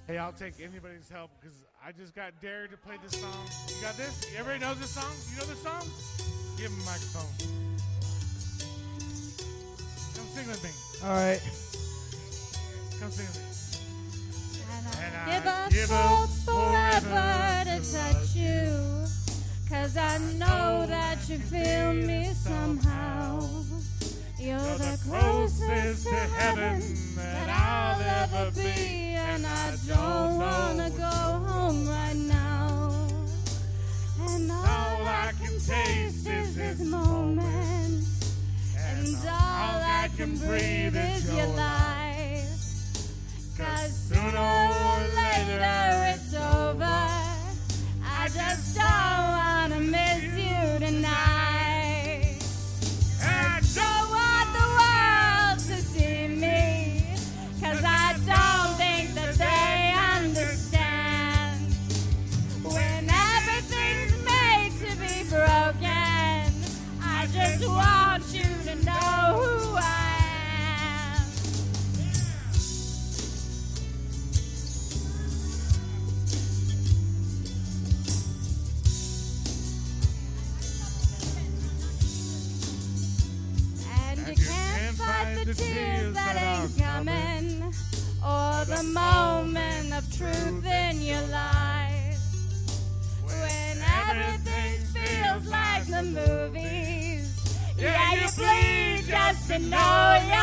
Hey, I'll take anybody's help because I just got dared to play this song. You got this? Everybody knows this song? You know this song? Give him a microphone. Come sing with me. All right. Come sing with me. And I give up forever to touch you, 'cause I know that you feel me somehow. You're the closest to heaven that I'll ever be, and I don't wanna go home right now. And all I can taste is this moment, and all I can breathe is your life. 'Cause sooner or later it's over. I just don't wanna miss you tonight. I don't want the world to see me, 'cause I don't think that they understand. When everything's made to be broken, I just want you to know who I am. The tears that ain't coming, or the moment of truth in your life. When everything feels like the movies, yeah, you bleed just to know you're